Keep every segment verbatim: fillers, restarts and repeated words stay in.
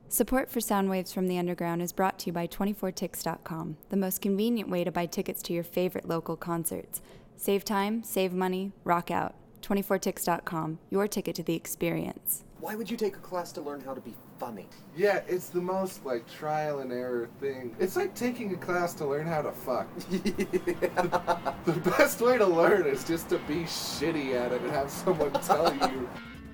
Support for Soundwaves from the Underground is brought to you by twenty-four ticks dot com, the most convenient way to buy tickets to your favorite local concerts. Save time, save money, rock out. twenty-four ticks dot com, your ticket to the experience. Why would you take a class to learn how to be funny? Yeah, it's the most, like, trial and error thing. It's like taking a class to learn how to fuck. the, the best way to learn is just to be shitty at it and have someone tell you.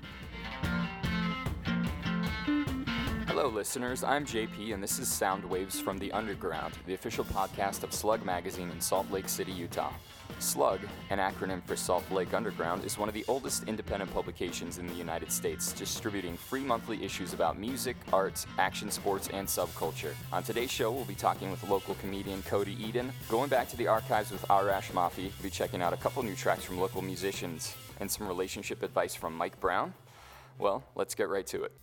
Hello, listeners. I'm J P, and this is Soundwaves from the Underground, the official podcast of Slug Magazine in Salt Lake City, Utah. Slug, an acronym for Salt Lake Underground, is one of the oldest independent publications in the United States, distributing free monthly issues about music, arts, action sports, and subculture. On today's show, we'll be talking with local comedian Cody Eden, going back to the archives with Arash Mafi, we'll be checking out a couple new tracks from local musicians, and some relationship advice from Mike Brown. Well, let's get right to it.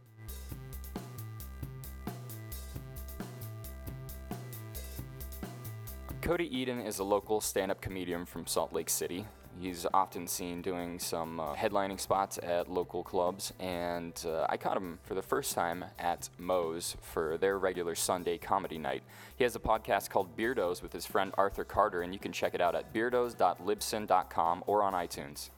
Cody Eden is a local stand-up comedian from Salt Lake City. He's often seen doing some uh, headlining spots at local clubs, and uh, I caught him for the first time at Moe's for their regular Sunday comedy night. He has a podcast called Beardos with his friend Arthur Carter, and you can check it out at beardos dot libsyn dot com or on iTunes.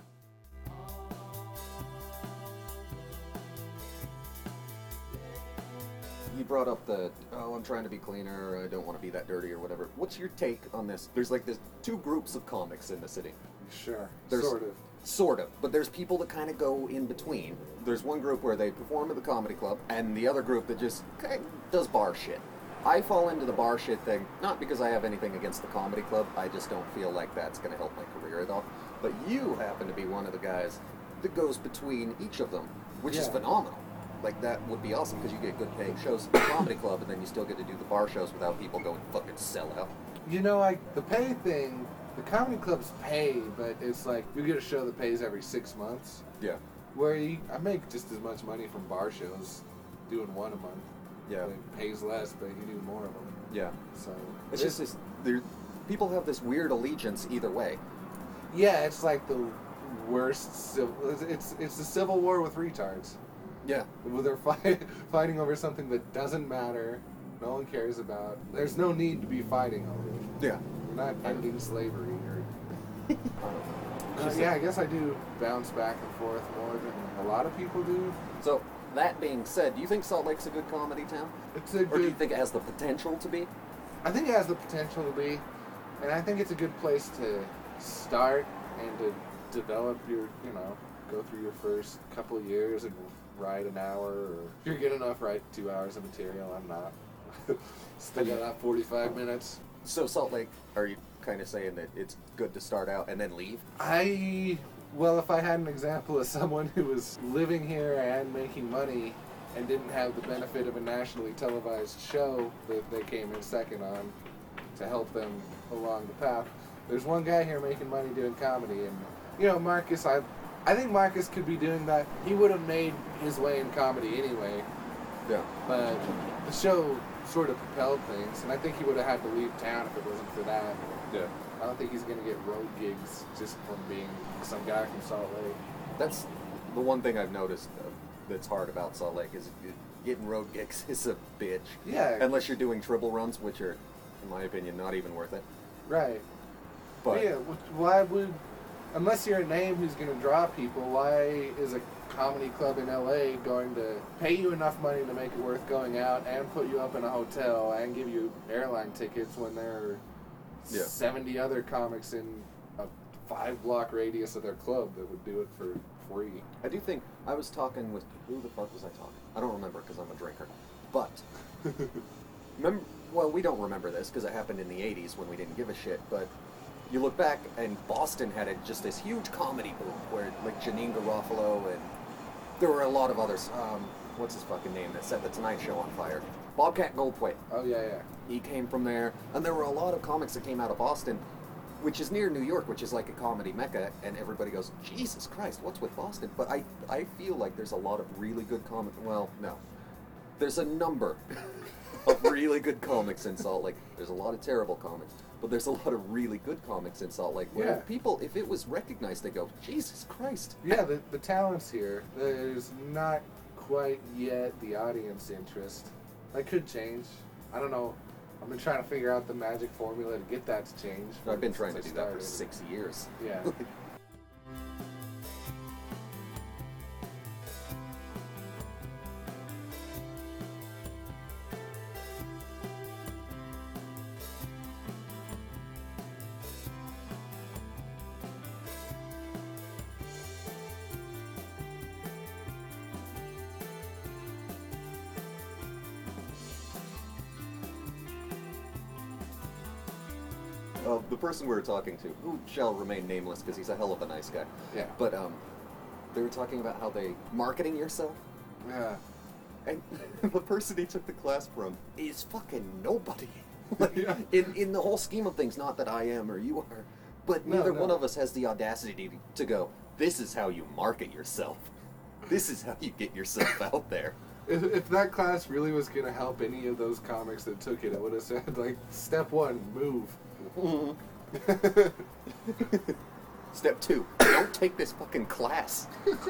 You brought up the, oh, I'm trying to be cleaner, or I don't want to be that dirty, or whatever. What's your take on this? There's like this two groups of comics in the city. Sure, There's, sort of. Sort of, but there's people that kind of go in between. There's one group where they perform at the comedy club, and the other group that just kind of does bar shit. I fall into the bar shit thing, not because I have anything against the comedy club, I just don't feel like that's going to help my career at all. But you happen to be one of the guys that goes between each of them, which Yeah. is phenomenal. Like, that would be awesome, because you get good paying shows at the comedy club, and then you still get to do the bar shows without people going fucking sell out. You know, like, the pay thing, the comedy clubs pay, but it's like, you get a show that pays every six months. Yeah. Where you, I make just as much money from bar shows doing one a month. Yeah. It pays less, but you do more of them. Yeah. So It's just this, there, people have this weird allegiance either way. yeah, it's like the worst. Civil, it's, it's it's the Civil War with retards. Yeah. Where they're fight, fighting over something that doesn't matter, no one cares about. There's no need to be fighting over it. Yeah. We're not ending slavery or. I don't know. Uh, yeah, I guess I do bounce back and forth more than a lot of people do. So, that being said, do you think Salt Lake's a good comedy town? It's a Or do you good. think it has the potential to be? I think it has the potential to be, and I think it's a good place to start and to develop your, you know, go through your first couple of years and write an hour, or if you're good enough, write two hours of material. I'm not. Still got that forty-five minutes. So, Salt Lake, are you kind of saying that it's good to start out and then leave? I, well, if I had an example of someone who was living here and making money and didn't have the benefit of a nationally televised show that they came in second on to help them along the path, there's one guy here making money doing comedy, and, you know, Marcus, I, I think Marcus could be doing that. He would have made his way in comedy anyway, Yeah. but the show sort of propelled things, and I think he would have had to leave town if it wasn't for that. Yeah. I don't think he's going to get road gigs just from being some guy from Salt Lake. That's the one thing I've noticed uh, that's hard about Salt Lake is it- getting road gigs is a bitch. Yeah. Unless you're doing triple runs, which are, in my opinion, not even worth it. Right. But yeah, wh- why would, unless you're a name who's going to draw people, why is a comedy club in L A going to pay you enough money to make it worth going out and put you up in a hotel and give you airline tickets when there are Yeah. seventy other comics in a five block radius of their club that would do it for free? I do think I was talking with who the fuck was I talking? I don't remember because I'm a drinker. But remember, well, we don't remember this because it happened in the eighties when we didn't give a shit. But you look back, and Boston had a, just this huge comedy boom where like Janine Garofalo and there were a lot of others. Um, what's his fucking name that set the Tonight Show on fire? Bobcat Goldthwait. Oh, yeah, yeah. He came from there, and there were a lot of comics that came out of Boston, which is near New York, which is like a comedy mecca, and everybody goes, Jesus Christ, what's with Boston? But I, I feel like there's a lot of really good comic. Well, no. There's a number of really good comics in Salt Lake. There's a lot of terrible comics, but there's a lot of really good comics in Salt Lake where Yeah. people, if it was recognized, they go, Jesus Christ. Yeah, the, the talent's here. There's not quite yet the audience interest. That could change. I don't know. I've been trying to figure out the magic formula to get that to change. I've been trying to since do I that for started. six years. Yeah. Uh, the person we were talking to, who shall remain nameless because he's a hell of a nice guy. Yeah. But um, they were talking about how they marketing yourself, Yeah. and the person he took the class from is fucking nobody. Like, Yeah. in in the whole scheme of things, not that I am or you are, but No, neither no. one of us has the audacity to go. This is how you market yourself. This is how you get yourself out there. If, if that class really was going to help any of those comics that took it, it would have said, like, step one, move. Step two, don't take this fucking class.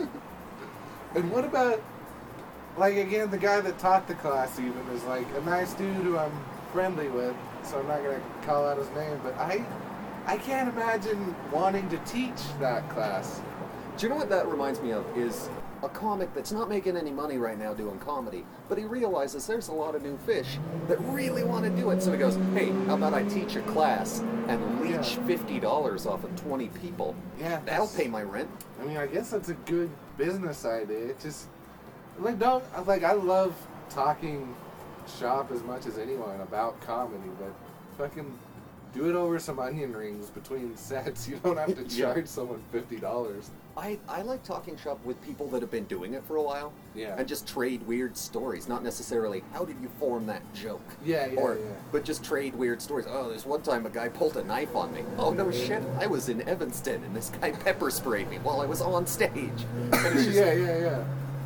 And what about, like, again, the guy that taught the class even is, like, a nice dude who I'm friendly with, so I'm not going to call out his name, but I, I can't imagine wanting to teach that class. Do you know what that reminds me of? Is a comic that's not making any money right now doing comedy, but he realizes there's a lot of new fish that really want to do it. So he goes, hey, how about I teach a class and leech Yeah. fifty dollars off of twenty people? Yeah, That'll that's- pay my rent. I mean, I guess that's a good business idea. It just, like, don't, like, I love talking shop as much as anyone about comedy, but fucking do it over some onion rings between sets. You don't have to Yeah. charge someone fifty dollars. I, I like talking shop with people that have been doing it for a while. Yeah. And just trade weird stories, not necessarily how did you form that joke. Yeah, yeah, or, yeah. But just trade weird stories. Oh, there's one time a guy pulled a knife on me. Oh no shit, I was in Evanston and this guy pepper sprayed me while I was on stage. And it's just- yeah, yeah, yeah.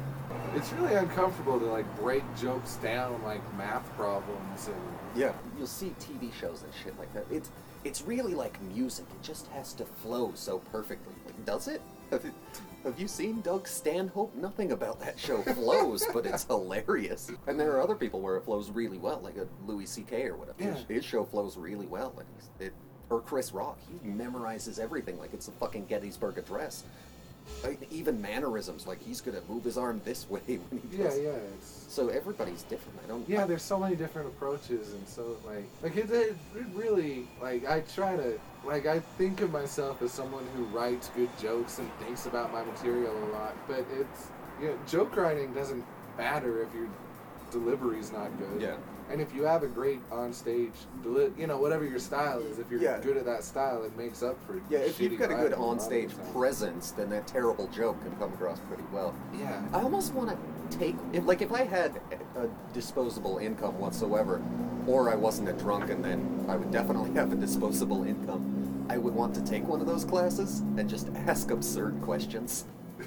It's really uncomfortable to, like, break jokes down like math problems and Yeah, you'll see T V shows and shit like that. It's it's really like music. It just has to flow so perfectly. Like, does it? Have, it, have you seen Doug Stanhope? Nothing about that show flows, but it's hilarious. And there are other people where it flows really well, like a Louis C K or whatever. Yeah. His, his show flows really well, and he's, it, or Chris Rock. He memorizes everything like it's the fucking Gettysburg Address. Like, even mannerisms, like he's gonna move his arm this way when he yeah, does. yeah. It's So everybody's different. I don't. yeah. There's so many different approaches, and so like like it, it, it really like I try to like I think of myself as someone who writes good jokes and thinks about my material a lot, but it's you know, joke writing doesn't matter if your delivery's not good. Yeah. And if you have a great on-stage, deli- you know, whatever your style is, if you're Yeah. good at that style, it makes up for Yeah, if shitty you've got a good writing a lot of on-stage the time. presence, then that terrible joke can come across pretty well. Yeah. I almost want to take, if, like, if I had a disposable income whatsoever, or I wasn't a drunk, and then I would definitely have a disposable income, I would want to take one of those classes and just ask absurd questions.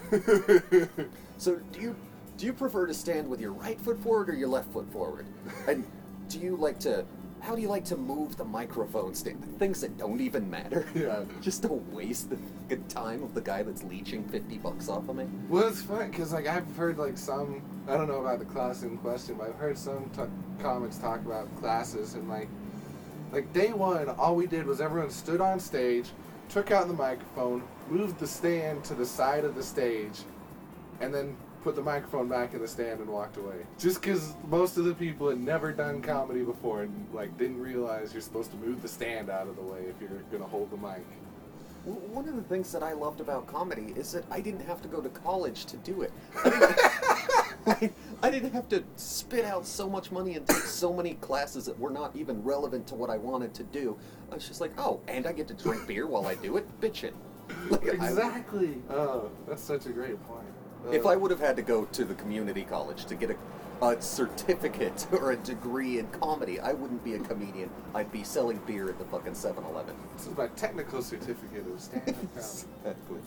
So, do you do you prefer to stand with your right foot forward or your left foot forward? And do you like to? How do you like to move the microphone stand? Things that don't even matter. Yeah. Just to waste the good time of the guy that's leeching fifty bucks off of me. Well, it's fun because like I've heard like some I don't know about the class in question, but I've heard some t- comics talk about classes and like like day one, all we did was everyone stood on stage, took out the microphone, moved the stand to the side of the stage, and then put the microphone back in the stand and walked away. Just because most of the people had never done comedy before and like didn't realize you're supposed to move the stand out of the way if you're gonna hold the mic. W- One of the things that I loved about comedy is that I didn't have to go to college to do it. I didn't, like, I didn't have to spit out so much money and take so many classes that were not even relevant to what I wanted to do. I was just like, oh, and I get to drink beer while I do it? Bitchin'. Like, I- Exactly. Oh, that's such a great point. If Uh, I would have had to go to the community college to get a, a certificate or a degree in comedy, I wouldn't be a comedian. I'd be selling beer at the fucking seven eleven. This is my technical certificate of stand-up comedy. Exactly.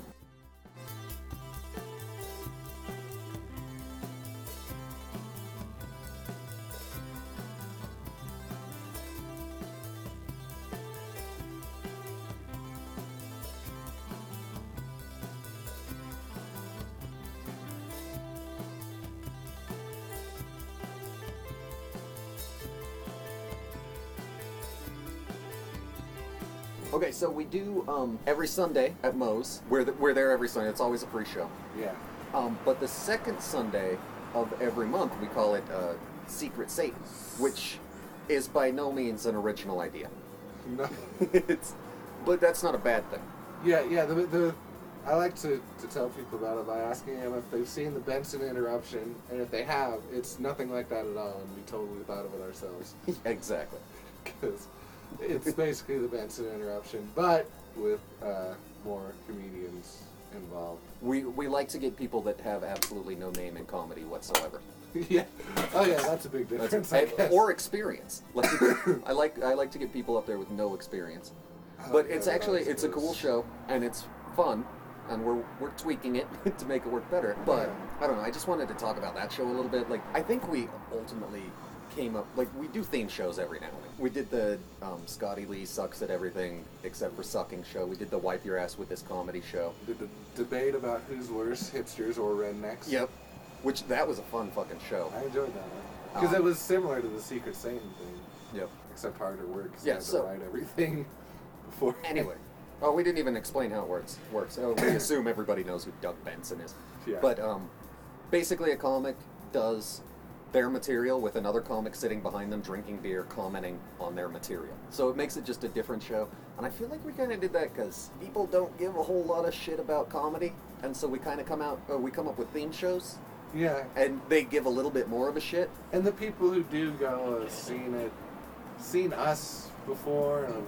Okay, so we do um, every Sunday at Moe's. We're, th- we're there every Sunday. It's always a free show. Yeah. Um, but the second Sunday of every month, we call it uh, Secret Satan, which is by no means an original idea. No. it's, but that's not a bad thing. Yeah, yeah. The, the I like to, to tell people about it by asking them if they've seen the Benson Interruption, and if they have, it's nothing like that at all, and we totally thought of it ourselves. Exactly. Because it's basically the Benson Interruption, but with uh, more comedians involved. We we like to get people that have absolutely no name in comedy whatsoever. Yeah. Oh yeah, that's a big difference. That's, I guess. or experience. Like I like I like to get people up there with no experience. But Oh, it's yeah, actually that's it's a gross. cool show and it's fun, and we're we're tweaking it to make it work better. But I don't know. I just wanted to talk about that show a little bit. Like I think we ultimately came up like we do theme shows every now and then. We did the um, Scotty Lee sucks at everything except for sucking show. We did the wipe your ass with this comedy show. Did the debate about who's worse, hipsters or rednecks? Yep. Which that was a fun fucking show. I enjoyed that one. Because Um, it was similar to the Secret Satan thing, Yep. except harder work, because Yeah, you had to so- write everything before. Anyway. Oh, we didn't even explain how it works. Works. Oh, we assume everybody knows who Doug Benson is. Yeah. But um, basically, a comic does their material with another comic sitting behind them, drinking beer, commenting on their material. So it makes it just a different show. And I feel like we kind of did that because people don't give a whole lot of shit about comedy, and so we kind of come out, or we come up with theme shows, Yeah. and they give a little bit more of a shit. And the people who do go have seen it, seen us before, and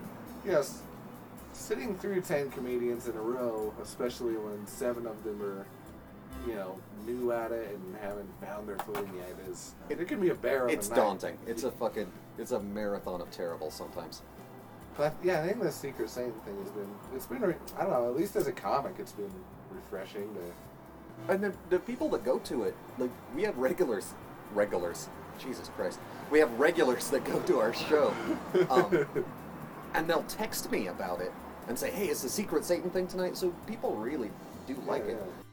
yes, sitting through ten comedians in a row, especially when seven of them are, you know, new at it and haven't found their footing yet, is it can be a bear of a It's night. daunting. It's a fucking, it's a marathon of terrible sometimes. But yeah, I think the Secret Satan thing has been, it's been, re- I don't know, at least as a comic, it's been refreshing to. And the, the people that go to it, like, we have regulars, regulars, Jesus Christ, we have regulars that go to our show, um, and they'll text me about it and say, hey, it's the Secret Satan thing tonight, so people really do like Yeah, it. yeah.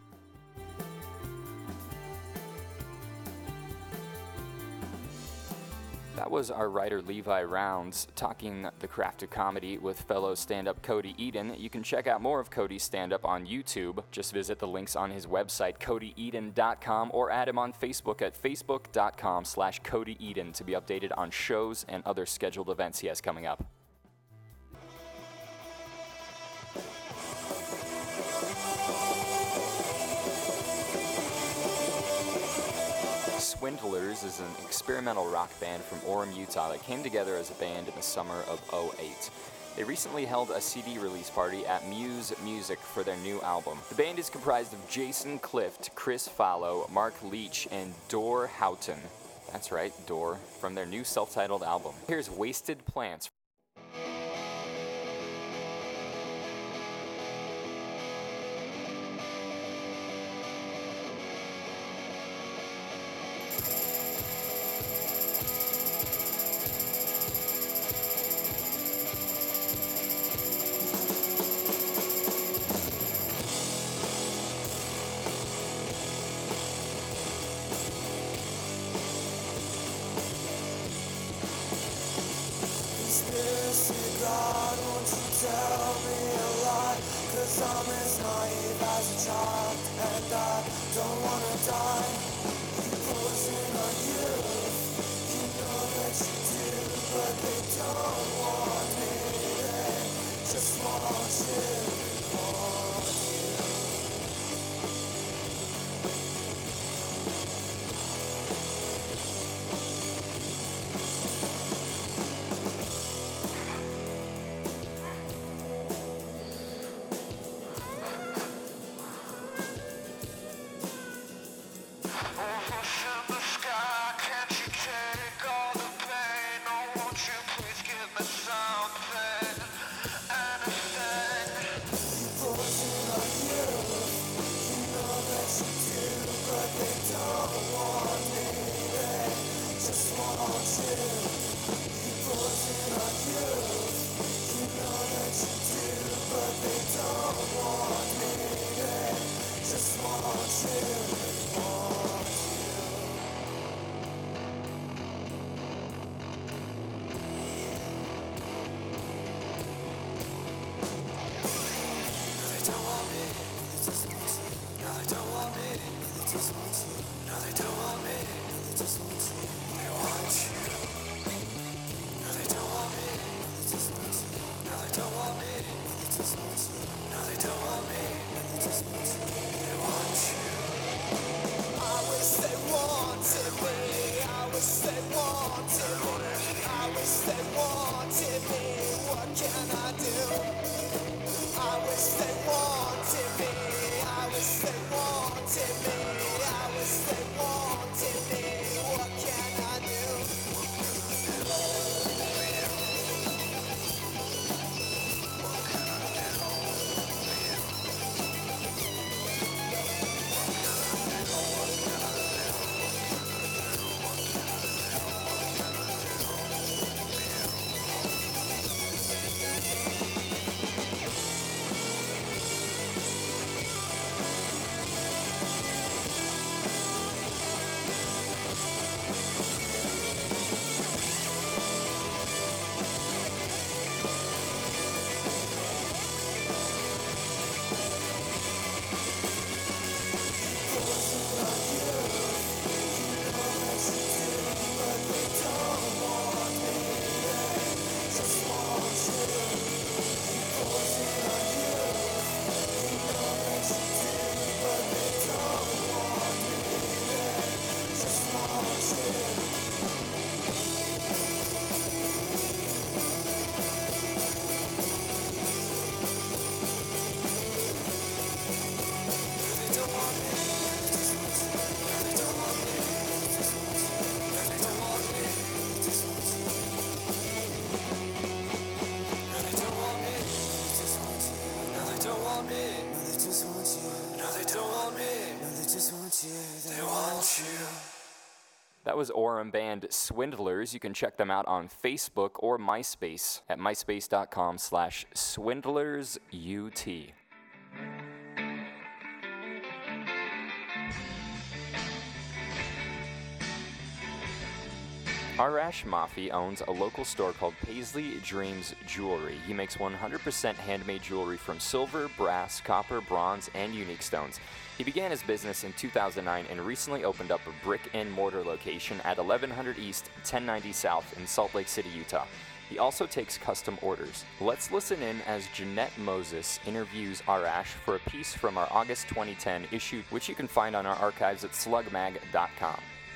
That was our writer Levi Rounds talking the craft of comedy with fellow stand-up Cody Eden. You can check out more of Cody's stand-up on YouTube. Just visit the links on his website, cody eden dot com, or add him on Facebook at facebook dot com slash cody eden to be updated on shows and other scheduled events he has coming up. Swindlers is an experimental rock band from Orem, Utah that came together as a band in the summer of oh eight. They recently held a C D release party at Muse Music for their new album. The band is comprised of Jason Clift, Chris Fallow, Mark Leach, and Dor Houghton. That's right, Dor, from their new self-titled album. Here's Wasted Plants. Conspiracy God, won't you tell me a lie? Cause I'm as naive as a child, and I don't wanna die. Closing on you, you know that you do, but they don't want me, they just want you, want you. Overfill the sky, can't you take all the pain? Oh, won't you please give me something, anything? Focusing on you, you know that you do, but they don't want me, they just want you. Focusing on you, you know that you do, but they don't want me, they just want you. That was Orem band Swindlers. You can check them out on Facebook or MySpace at myspace.com slash swindlersut. Arash Mafi owns a local store called Paisley Dreams Jewelry. He makes one hundred percent handmade jewelry from silver, brass, copper, bronze, and unique stones. He began his business in two thousand nine and recently opened up a brick and mortar location at eleven hundred East, ten ninety South in Salt Lake City, Utah. He also takes custom orders. Let's listen in as Jeanette Moses interviews Arash for a piece from our August twenty ten issue, which you can find on our archives at slug mag dot com.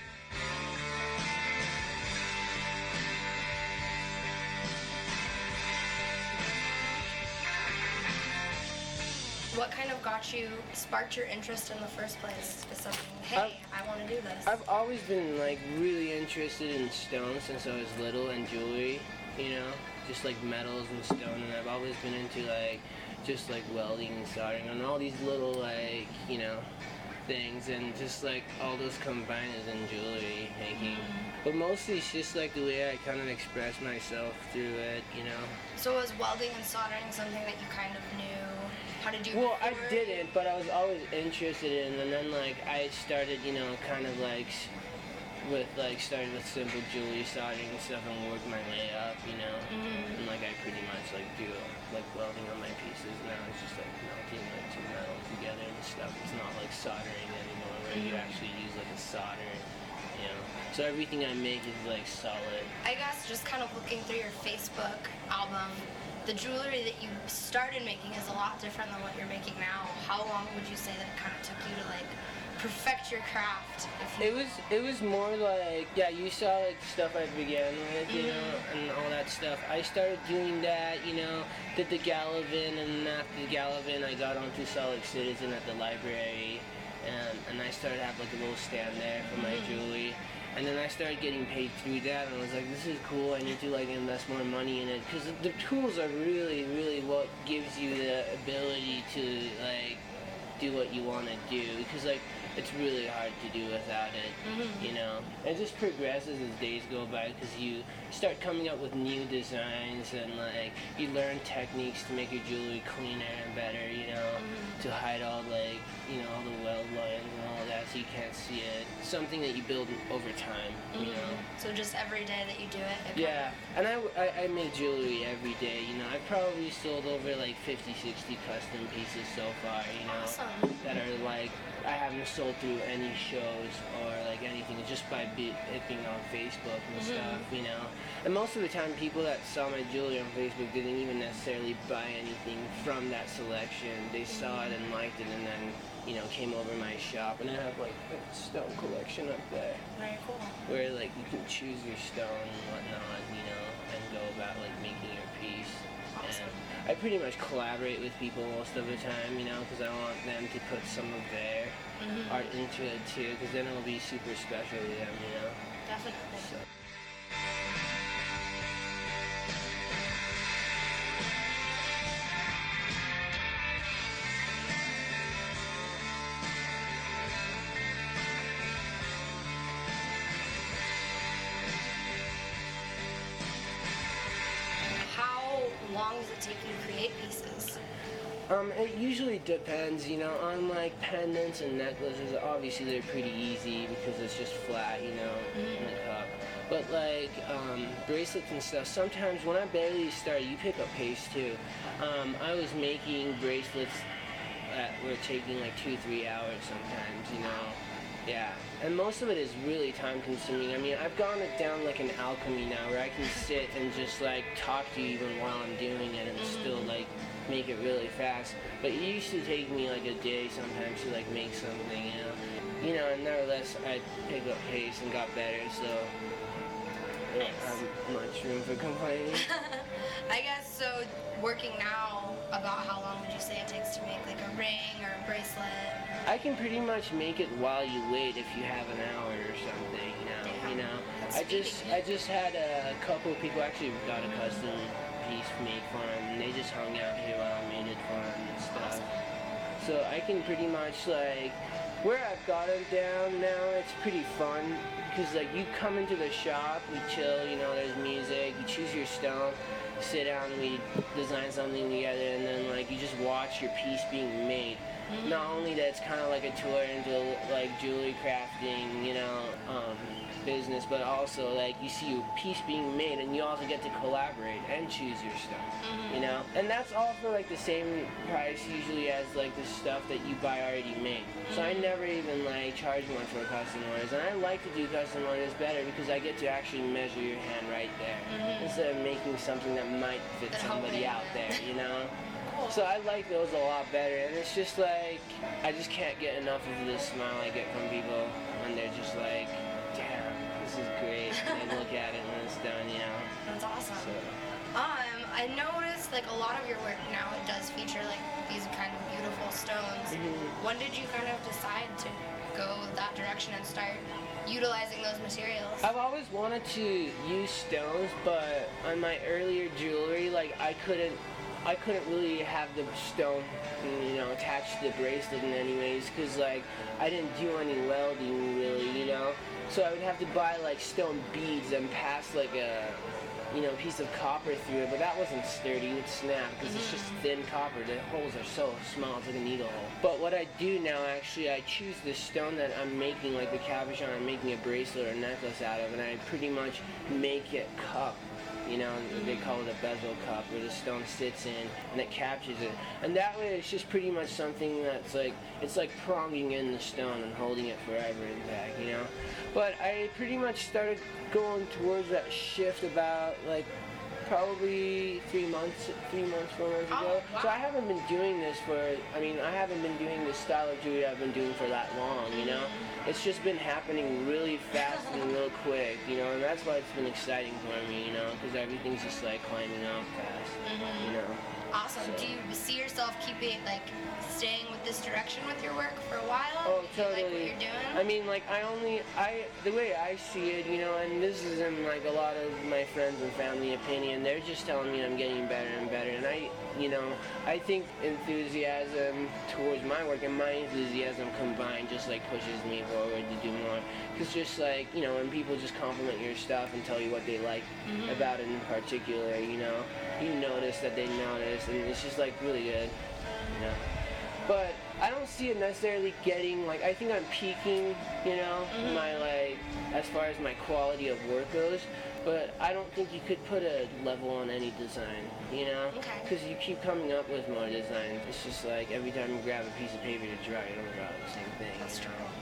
What kind of got you, sparked your interest in the first place? Is something, hey, I want to do this. I've always been like really interested in stone since I was little and jewelry, you know, just like metals and stone, and I've always been into like just like welding and soldering and all these little like, you know, things, and just like all those combined is in jewelry making. But mostly it's just like the way I kind of express myself through it, you know. So was welding and soldering something that you kind of knew how to do Well, I before? didn't, but I was always interested in, and then like I started, you know, kind of like s- with like started with simple jewelry soldering and stuff, and worked my way up, you know. Mhm. And like I pretty much like do like welding on my pieces now. It's just like melting like two metals together and stuff. It's not like soldering anymore, where you Mhm. actually use like a solder, you know. So everything I make is like solid. I guess just kind of looking through your Facebook album, the jewelry that you started making is a lot different than what you're making now. How long would you say that it kind of took you to like perfect your craft? If you... It was it was more like, yeah, you saw like stuff I began with, you know, and all that stuff. I started doing that, you know, did the Gallivan, and after the Gallivan I got onto Salt Lake Citizen at the library, and, and I started to have like a little stand there for my jewelry. And then I started getting paid through that, and I was like, this is cool, I need to like invest more money in it, because the, the tools are really, really what gives you the ability to like do what you want to do, because like it's really hard to do without it, Mhm. you know. It just progresses as days go by, because you start coming up with new designs, and like you learn techniques to make your jewelry cleaner and better, you know, to hide all like, you know, all the weld lines and all that, so you can't see it. Something that you build over time, you know. So just every day that you do it, it Yeah, and I, I, I make jewelry every day, you know. I've probably sold over like fifty, sixty custom pieces so far, you know, Awesome. that are like I haven't sold through any shows or like anything, just by be, it being on Facebook and Mm-hmm. stuff, you know. And most of the time, people that saw my jewelry on Facebook didn't even necessarily buy anything from that selection. They saw it and liked it, and then, you know, came over my shop, and I have like a stone collection up there, Very cool. where like you can choose your stone and whatnot, you know, and go about like making your piece. Awesome. And I pretty much collaborate with people most of the time, you know, because I want them to put some of their Mm-hmm. art into it too, because then it'll be super special to them, you know. Definitely. So. How long does it take you to create pieces? Um, it usually depends, you know, on like pendants and necklaces. Obviously, they're pretty easy because it's just flat, you know, in the cup. But like um, bracelets and stuff, sometimes when I barely started, you pick up pace too. Um, I was making bracelets that were taking like two, three hours sometimes, you know. Yeah, and most of it is really time consuming. I mean, I've gone it down like an alchemy now where I can sit and just like talk to you even while I'm doing it and still like make it really fast. But it used to take me like a day sometimes to like make something, you know. You know, and nevertheless, I picked up pace and got better, so I don't have much room for complaining. I guess so. Working now, about how long would you say it takes to make like a ring or a bracelet? I can pretty much make it while you wait if you have an hour or something, you know. Damn, You know, that's I just speedy. I just had a couple of people actually got a custom piece made for them, and they just hung out here while I made it for them and stuff. So I can pretty much like where I've got it down now. It's pretty fun because like you come into the shop, we chill, you know. There's music, you choose your stone. Sit down and we design something together, and then like you just watch your piece being made. Not only that it's kind of like a tour into like jewelry crafting, you know, um, business, but also like you see your piece being made, and you also get to collaborate and choose your stuff, you know. And that's all for like the same price usually as like the stuff that you buy already made. So I never even like charge much for custom orders, and I like to do custom orders better because I get to actually measure your hand right there instead of making something that might fit That somebody hoping. out there, you know. Cool. So I like those a lot better, and it's just like I just can't get enough of the smile I get from people when they're just like, "Damn, this is great." And they look at it when it's done, you know. That's awesome. So Um, I noticed like a lot of your work now it does feature like these kind of beautiful stones. Mhm. When did you kind of decide to go that direction and start utilizing those materials? I've always wanted to use stones, but on my earlier jewelry, like I couldn't, I couldn't really have the stone, you know, attached to the bracelet in any ways, because like I didn't do any welding really, you know. So I would have to buy like stone beads and pass like a, you know, piece of copper through it, but that wasn't sturdy. It would snap because it's just thin copper. The holes are so small, it's like a needle hole. But what I do now, actually, I choose the stone that I'm making, like the cabochon I'm making a bracelet or necklace out of, and I pretty much make it cup. You know, they call it a bezel cup, where the stone sits in and it captures it. And that way it's just pretty much something that's like, it's like pronging in the stone and holding it forever intact, you know? But I pretty much started going towards that shift about like probably three months, three months, four months ago. Oh, wow. So I haven't been doing this for, I mean, I haven't been doing this style of jewelry I've been doing for that long, you know? It's just been happening really fast and real quick, you know, and that's why it's been exciting for me, you know, because everything's just like climbing up fast, you know. Awesome. So- Do you see yourself keeping like staying with this direction with your work for a while? Oh, Do you like what totally. you're doing? I mean, like, I only, I, the way I see it, you know, and this is in, like, a lot of my friends and family opinion, they're just telling me I'm getting better and better, and I, you know, I think enthusiasm towards my work and my enthusiasm combined just, like, pushes me forward to do more. Because just, like, you know, when people just compliment your stuff and tell you what they like about it in particular, you know, you notice that they notice, and it's just, like, really good, you know. But I don't see it necessarily getting, like, I think I'm peaking, you know, Mhm. my, like, as far as my quality of work goes, but I don't think you could put a level on any design, you know? Okay. Because you keep coming up with more designs. It's just like every time you grab a piece of paper to draw, you don't draw the same thing. That's you true. know?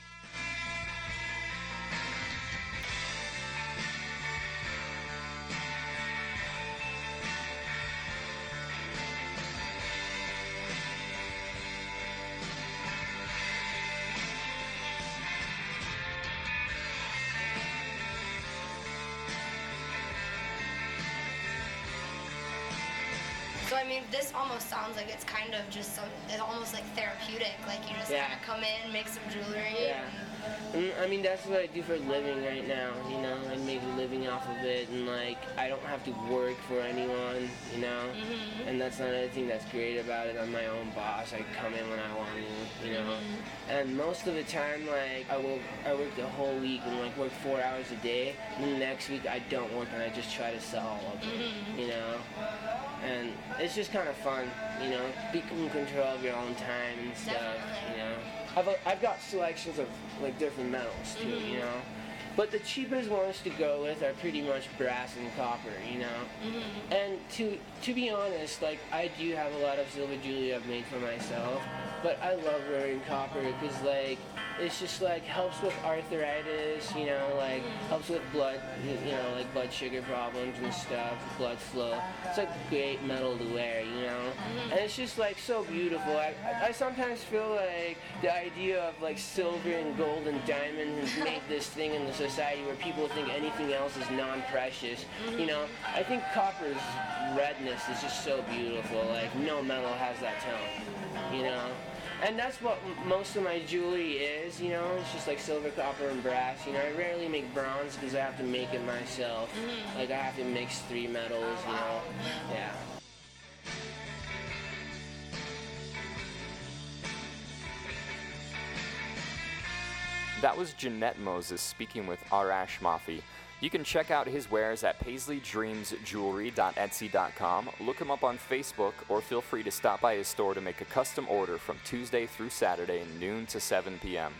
So I mean, this almost sounds like it's kind of just some, it's almost like therapeutic. Like you just Yeah. kind of come in, make some jewelry. Yeah. And, I mean, that's what I do for a living right now, you know? I make a living off of it, and, like, I don't have to work for anyone, you know? Mhm. And that's another thing that's great about it. I'm my own boss. I come in when I want to, you know? Mhm. And most of the time, like, I will, I work the whole week and, like, work four hours a day. And the next week, I don't work, and I just try to sell all of it, Mhm. you know? And it's just kind of fun, you know? Be in control of your own time and stuff, Definitely. you know? I've, I've got selections of, like, different metals, too, Mhm. you know? But the cheapest ones to go with are pretty much brass and copper, you know? Mhm. And to to be honest, like, I do have a lot of silver jewelry I've made for myself, but I love wearing copper because, like, it's just, like, helps with arthritis, you know, like, helps with blood, you know, like, blood sugar problems and stuff, blood flow. It's a great metal to wear, you know? And it's just, like, so beautiful. I, I, I sometimes feel like the idea of, like, silver and gold and diamond has made this thing in the society where people think anything else is non-precious, you know? I think copper's redness is just so beautiful. Like, no metal has that tone, you know? And that's what m- most of my jewelry is, you know? It's just like silver, copper, and brass. You know, I rarely make bronze because I have to make it myself. Like, I have to mix three metals, you know? Yeah. That was Jeanette Moses speaking with Arash Mafi. You can check out his wares at paisley dreams jewelry dot etsy dot com, look him up on Facebook, or feel free to stop by his store to make a custom order from Tuesday through Saturday, noon to seven p.m.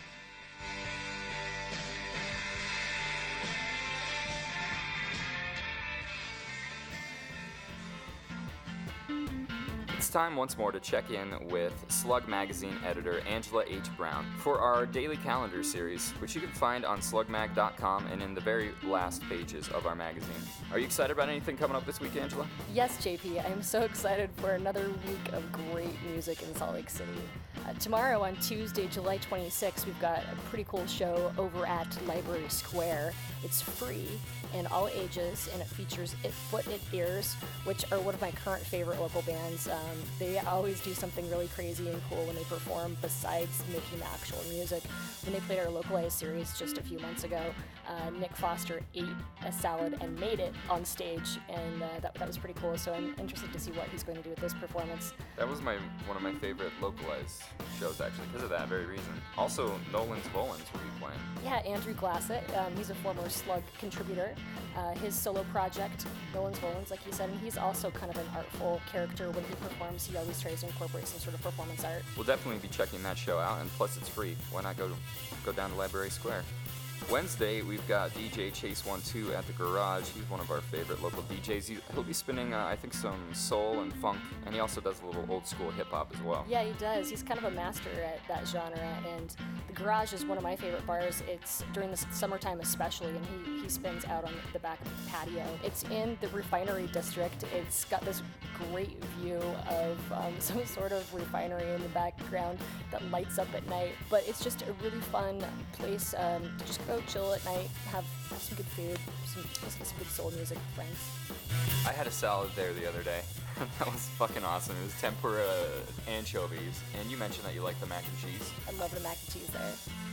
It's time once more to check in with Slug Magazine editor Angela H. Brown for our daily calendar series, which you can find on slug mag dot com and in the very last pages of our magazine. Are you excited about anything coming up this week, Angela? Yes, J P, I am so excited for another week of great music in Salt Lake City. Uh, tomorrow, on Tuesday, July twenty-sixth, we've got a pretty cool show over at Library Square. It's free and all ages, and it features It Foot It Ears, which are one of my current favorite local bands. Um, they always do something really crazy and cool when they perform besides making the actual music. When they played our localized series just a few months ago, uh, Nick Foster ate a salad and made it on stage, and uh, that, that was pretty cool. So I'm interested to see what he's going to do with this performance. That was my one of my favorite localized shows, actually, because of that very reason. Also, Nolan's Volans will be playing. Yeah, Andrew Glassett, um, he's a former Slug contributor. Uh, his solo project, Nolan's Volans, like he said, and he's also kind of an artful character when he performs. He always tries to incorporate some sort of performance art. We'll definitely be checking that show out, and plus it's free. Why not go go down to Library Square? Wednesday, we've got D J Chase one two at the Garage. He's one of our favorite local D Js. He, he'll be spinning, uh, I think, some soul and funk, and he also does a little old school hip hop as well. Yeah, he does. He's kind of a master at that genre, and the Garage is one of my favorite bars. It's during the s- summertime especially, and he, he spins out on the back patio. It's in the refinery district. It's got this great view of um, some sort of refinery in the background that lights up at night, but it's just a really fun place um, to just go chill at night, have, have some good food, some, listen to some good soul music with friends. I had a salad there the other day. That was fucking awesome. It was tempura anchovies, and you mentioned that you like the mac and cheese. I love the mac and cheese there.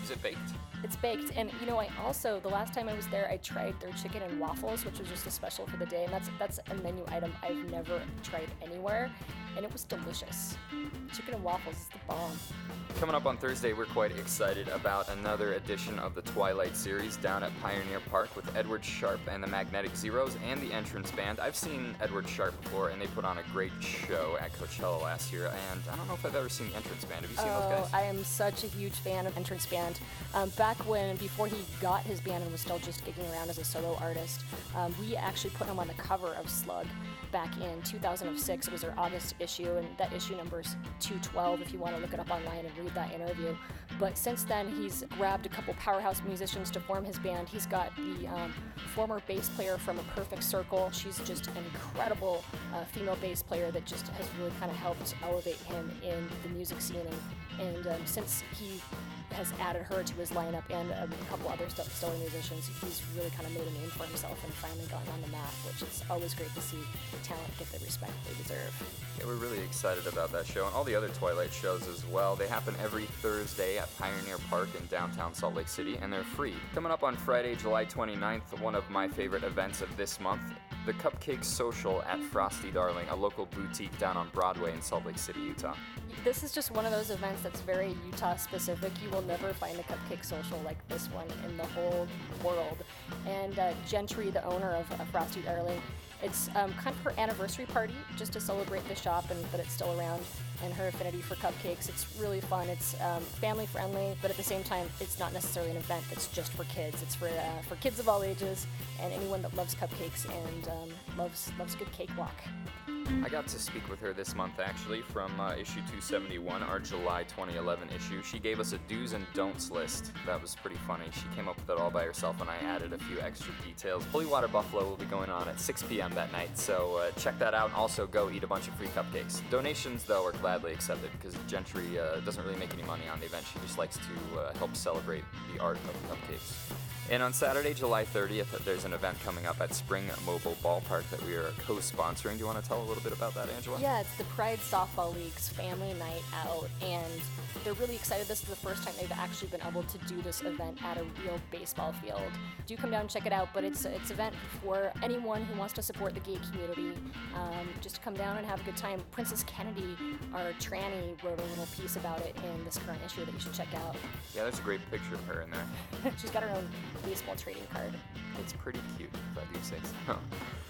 Is it baked? It's baked, and you know, I also, the last time I was there, I tried their chicken and waffles, which was just a special for the day, and that's that's a menu item I've never tried anywhere, and it was delicious. Chicken and waffles is the bomb. Coming up on Thursday, we're quite excited about another edition of the Twilight series down at Pioneer Park with Edward Sharpe and the Magnetic Zeros and the Entrance Band. I've seen Edward Sharpe before, and they put on a great show at Coachella last year, and I don't know if I've ever seen the Entrance Band. Have you seen oh, those guys? I am such a huge fan of Entrance Band. Um, back when, before he got his band and was still just gigging around as a solo artist, um, we actually put him on the cover of Slug back in two thousand six. It was our August issue, and that issue number's two twelve if you want to look it up online and read that interview. But since then, he's grabbed a couple powerhouse musicians to form his band. He's got the um, former bass player from A Perfect Circle. She's just an incredible uh, female bass player that just has really kind of helped elevate him in the music scene. And, and um, since he has added her to his lineup and um, a couple other st- stellar musicians, he's really kind of made a name for himself and finally gotten on the map, which is always great to see the talent get the respect they deserve. Yeah, we're really excited about that show and all the other Twilight shows as well. They happen every Thursday at Pioneer Park in downtown Salt Lake City, and they're free. Coming up on Friday, July twenty-ninth, one of my favorite events of this month, the Cupcake Social at Frosty Darling, a local boutique down on Broadway in Salt Lake City, Utah. This is just one of those events that's very Utah specific. You will never find a cupcake social like this one in the whole world. And uh, Gentry, the owner of uh, Frosty Darling, it's um, kind of her anniversary party just to celebrate the shop and that it's still around and her affinity for cupcakes. It's really fun. It's um, family friendly, but at the same time, it's not necessarily an event that's just for kids. It's for uh, for kids of all ages and anyone that loves cupcakes and um, loves loves a good cakewalk. I got to speak with her this month, actually, from uh, issue two seventy-one, our July twenty eleven issue. She gave us a do's and don'ts list. That was pretty funny. She came up with it all by herself, and I added a few extra details. Holy Water Buffalo will be going on at six p.m. that night, so uh, check that out, and also go eat a bunch of free cupcakes. Donations, though, are gladly accepted, because Gentry uh, doesn't really make any money on the event. She just likes to uh, help celebrate the art of cupcakes. And on Saturday, July thirtieth, there's an event coming up at Spring Mobile Ballpark that we are co-sponsoring. Do you want to tell a little bit about that, Angela? Yeah, it's the Pride Softball League's family night out, and they're really excited. This is the first time they've actually been able to do this event at a real baseball field. Do come down and check it out, but it's it's an event for anyone who wants to support the gay community. Um, just to come down and have a good time. Princess Kennedy, our tranny, wrote a little piece about it in this current issue that you should check out. Yeah, there's a great picture of her in there. She's got her own baseball trading card. It's pretty cute, if I do say so.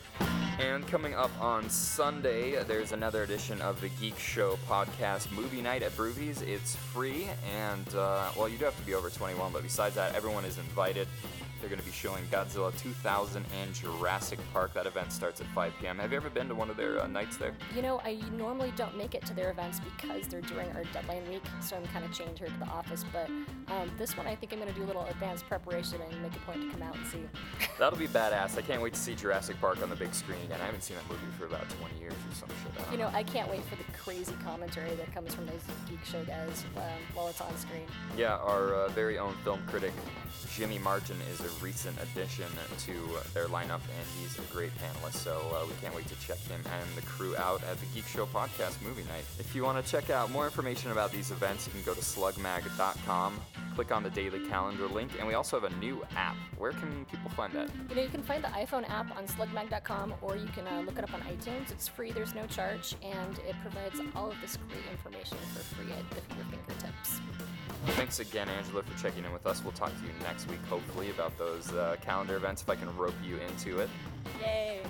And coming up on Sunday, there's another edition of the Geek Show podcast movie night at Broovies. It's free, and, uh, well, you do have to be over twenty-one, but besides that, everyone is invited. They're going to be showing Godzilla two thousand and Jurassic Park. That event starts at five p.m. Have you ever been to one of their uh, nights there? You know, I normally don't make it to their events because they're during our deadline week, so I'm kind of chained here to the office. But um, this one, I think I'm going to do a little advanced preparation and make a point to come out and see. That'll be badass. I can't wait to see Jurassic Park on the big screen again. I haven't seen that movie for about twenty years or some shit. I You know, know, I can't wait for the crazy commentary that comes from those Geek Show guys um, while it's on screen. Yeah, our uh, very own film critic, Jimmy Martin, is a recent addition to their lineup, and he's a great panelist, so uh, we can't wait to check him and the crew out at the Geek Show Podcast Movie Night. If you want to check out more information about these events, you can go to slug mag dot com, click on the daily calendar link, and we also have a new app. Where can people find that? You know, you can find the iPhone app on slug mag dot com, or you can uh, look it up on iTunes. It's free, there's no charge, and it provides all of this great information for free at the- your fingertips. Thanks again, Angela, for checking in with us. We'll talk to you next week, hopefully, about those uh, calendar events, if I can rope you into it. Yay!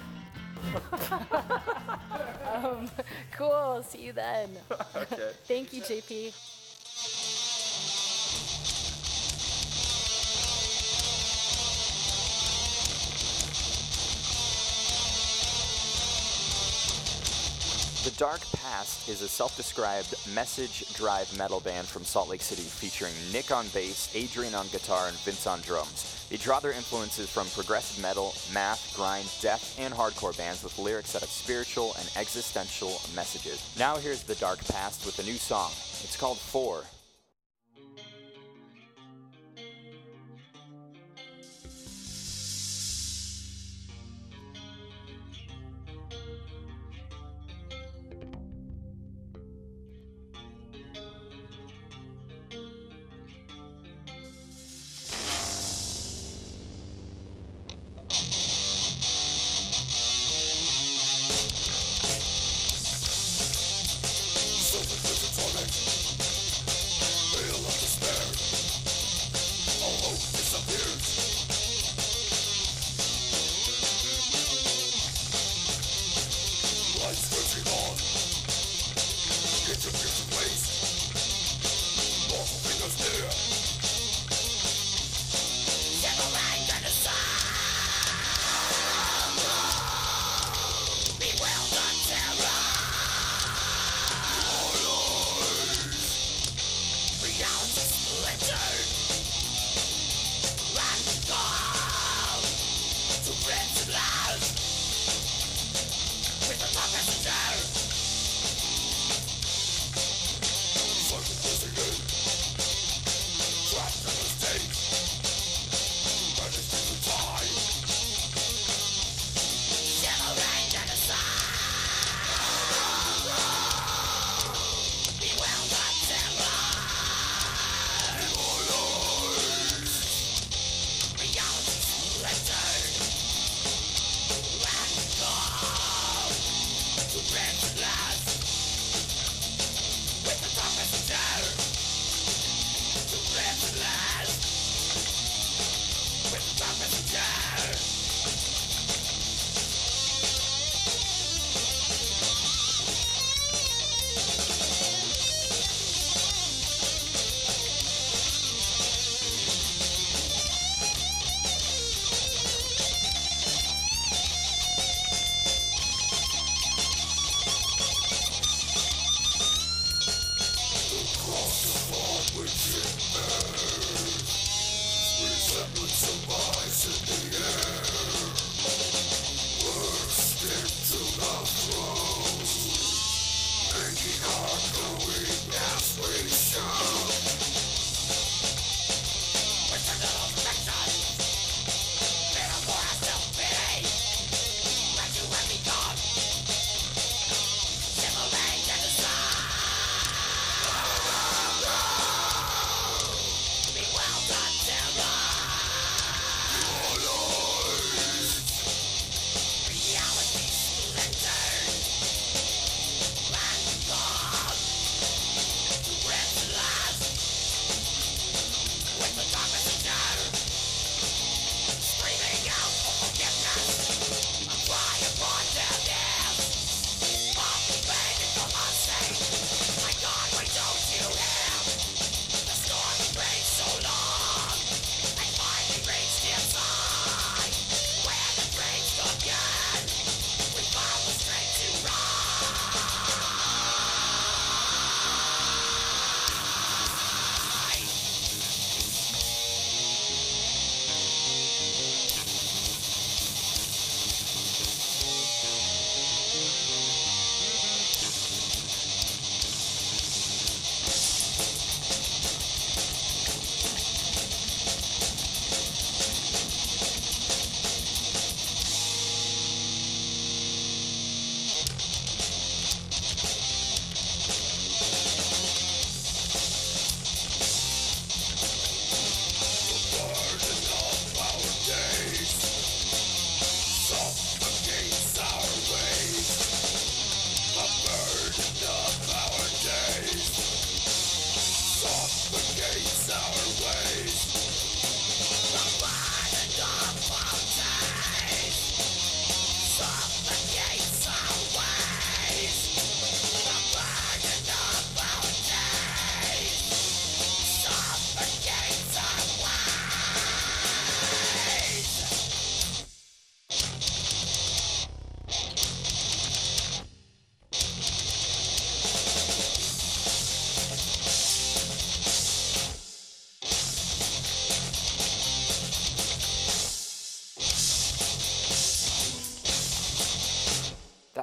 um, cool, see you then. Okay. Thank you, J P. The Dark Past is a self-described message drive metal band from Salt Lake City featuring Nick on bass, Adrian on guitar, and Vince on drums. They draw their influences from progressive metal, math, grind, death, and hardcore bands with lyrics that have spiritual and existential messages. Now here's The Dark Past with a new song. It's called Four.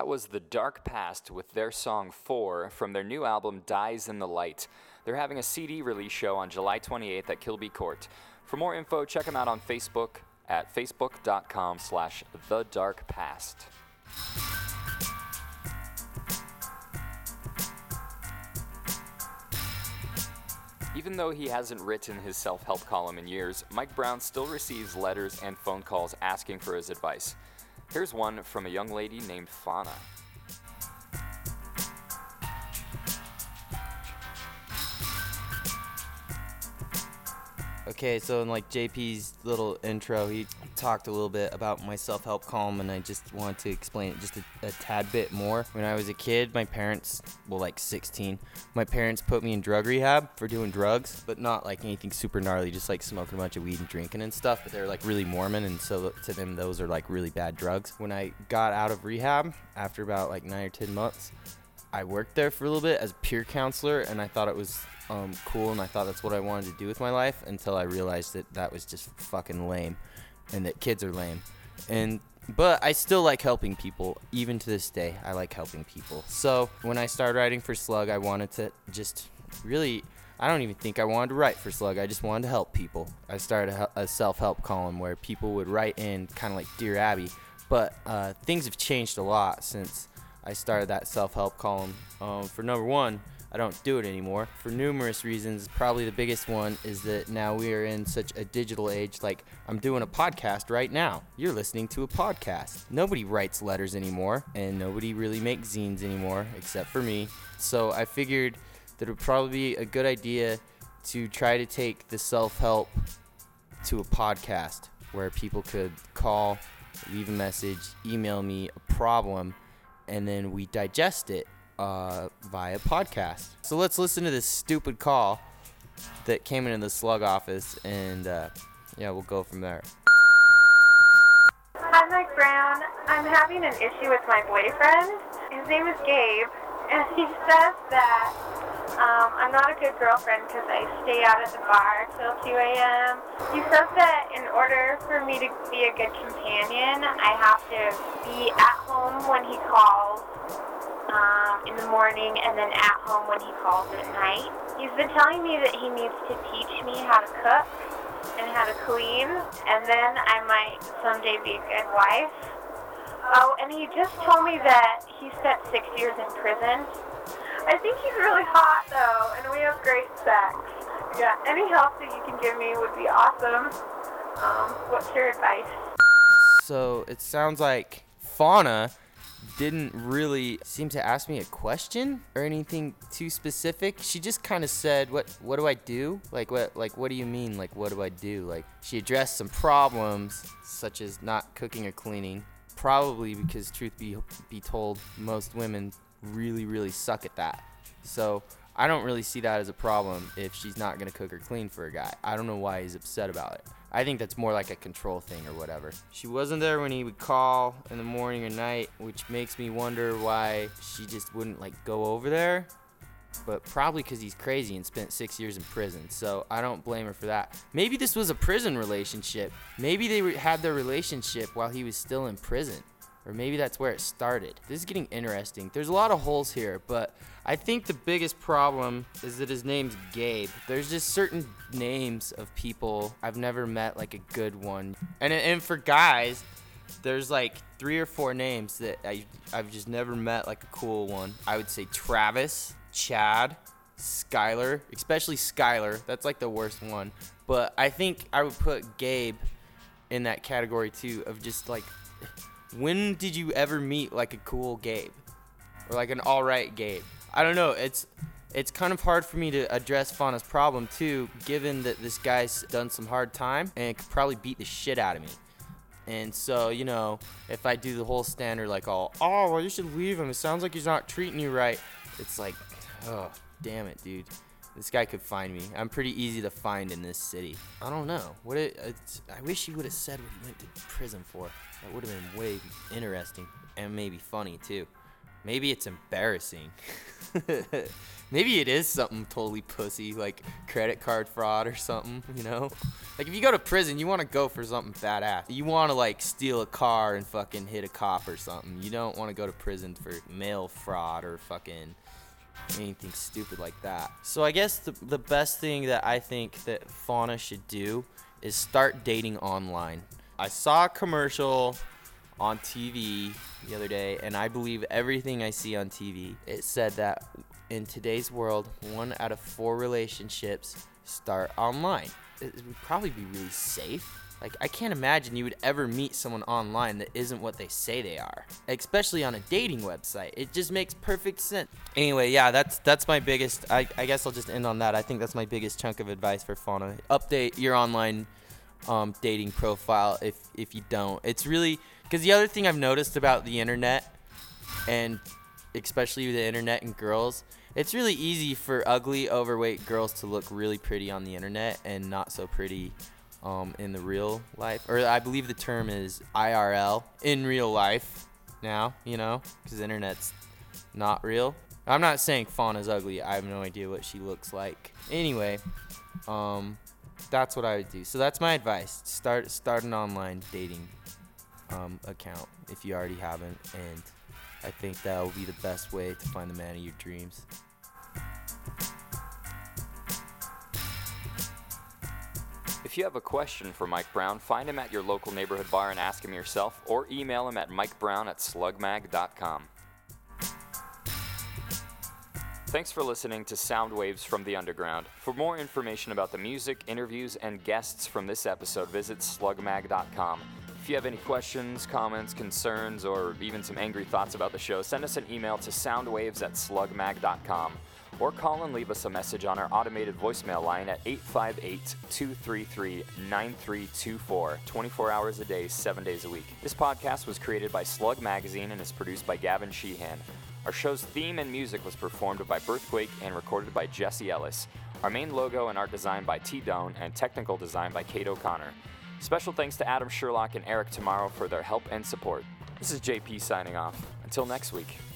That was The Dark Past with their song four from their new album Dies in the Light. They're having a C D release show on July twenty-eighth at Kilby Court. For more info, check them out on Facebook at facebook.com slash The Dark Past. Even though he hasn't written his self-help column in years, Mike Brown still receives letters and phone calls asking for his advice. Here's one from a young lady named Fauna. Okay, so in like J P's little intro, he talked a little bit about my self-help column, and I just wanted to explain it just a, a tad bit more. When I was a kid, my parents, well, like sixteen, my parents put me in drug rehab for doing drugs, but not like anything super gnarly, just like smoking a bunch of weed and drinking and stuff. But they're like really Mormon, and so to them, those are like really bad drugs. When I got out of rehab after about like nine or ten months, I worked there for a little bit as a peer counselor, and I thought it was um, cool, and I thought that's what I wanted to do with my life until I realized that that was just fucking lame, and that kids are lame. And but I still like helping people, even to this day. I like helping people. So when I started writing for Slug, I wanted to just really, I don't even think I wanted to write for Slug. I just wanted to help people. I started a, a self-help column where people would write in, kind of like Dear Abby, but uh, things have changed a lot since I started that self-help column. Um, for number one, I don't do it anymore for numerous reasons. Probably the biggest one is that now we are in such a digital age. Like, I'm doing a podcast right now. You're listening to a podcast. Nobody writes letters anymore, and nobody really makes zines anymore except for me. So I figured that it would probably be a good idea to try to take the self-help to a podcast where people could call, leave a message, email me a problem, and then we digest it uh, via podcast. So let's listen to this stupid call that came into the Slug office, and uh, yeah, we'll go from there. Hi, Mike Brown. I'm having an issue with my boyfriend. His name is Gabe, and he says that um, I'm not a good girlfriend because I stay out at the bar till two a.m. He says that in order for me to be a good companion, I have to be at home when he calls um, in the morning, and then at home when he calls at night. He's been telling me that he needs to teach me how to cook and how to clean, and then I might someday be a good wife. Oh, and he just told me that he spent six years in prison. I think he's really hot, though, and we have great sex. Yeah, any help that you can give me would be awesome. Um, what's your advice? So it sounds like Fauna didn't really seem to ask me a question or anything too specific. She just kind of said, what what do I do? Like what like what do you mean? Like what do I do? Like she addressed some problems such as not cooking or cleaning, probably because truth be be told, most women really really suck at that. So I don't really see that as a problem if she's not gonna cook or clean for a guy. I don't know why he's upset about it. I think that's more like a control thing or whatever. She wasn't there when he would call in the morning or night, which makes me wonder why she just wouldn't like go over there. But probably because he's crazy and spent six years in prison. So I don't blame her for that. Maybe this was a prison relationship. Maybe they re- had their relationship while he was still in prison. Or maybe that's where it started. This is getting interesting. There's a lot of holes here, but I think the biggest problem is that his name's Gabe. There's just certain names of people I've never met like a good one. And and for guys, there's like three or four names that I, I've just never met like a cool one. I would say Travis, Chad, Skylar, especially Skylar. That's like the worst one. But I think I would put Gabe in that category too, of just like, when did you ever meet like a cool Gabe? Or like an alright Gabe? I don't know, it's it's kind of hard for me to address Fauna's problem too, given that this guy's done some hard time and could probably beat the shit out of me. And so, you know, if I do the whole standard like all, oh, well, you should leave him, it sounds like he's not treating you right. It's like, oh, damn it, dude. This guy could find me. I'm pretty easy to find in this city. I don't know. What it, it's, I wish he would have said what he went to prison for. That would have been way interesting and maybe funny too. maybe it's embarrassing. Maybe it is something totally pussy, like credit card fraud or something, you know? Like, if you go to prison, you want to go for something badass. You want to, like, steal a car and fucking hit a cop or something. You don't want to go to prison for mail fraud or fucking anything stupid like that. So I guess the, the best thing that I think that Fauna should do is start dating online. I saw a commercial on T V the other day, and I believe everything I see on T V. It said that in today's world, one out of four relationships start online. It would probably be really safe. Like, I can't imagine you would ever meet someone online that isn't what they say they are, especially on a dating website. It just makes perfect sense. Anyway, yeah, that's that's my biggest, I, I guess I'll just end on that. I think that's my biggest chunk of advice for Fauna. Update your online um, dating profile if, if you don't. It's really, because the other thing I've noticed about the internet, and especially the internet and girls, it's really easy for ugly, overweight girls to look really pretty on the internet and not so pretty um, in the real life. Or I believe the term is I R L, in real life now, you know, because the internet's not real. I'm not saying Fauna's ugly. I have no idea what she looks like. Anyway, um, that's what I would do. So that's my advice. Start, start an online dating um, account if you already haven't, and I think that will be the best way to find the man of your dreams. If you have a question for Mike Brown, find him at your local neighborhood bar and ask him yourself, or email him at mikebrown at slugmag dot com. Thanks for listening to Sound Waves from the Underground. For more information about the music, interviews, and guests from this episode, visit slugmag dot com. If you have any questions, comments, concerns, or even some angry thoughts about the show, send us an email to soundwaves at slugmag dot com. Or call and leave us a message on our automated voicemail line at eight five eight, two three three, nine three two four, twenty-four hours a day, seven days a week. This podcast was created by Slug Magazine and is produced by Gavin Sheehan. Our show's theme and music was performed by Birthquake and recorded by Jesse Ellis. Our main logo and art design by T-Done and technical design by Kate O'Connor. Special thanks to Adam Sherlock and Eric Tomorrow for their help and support. This is J P signing off. Until next week.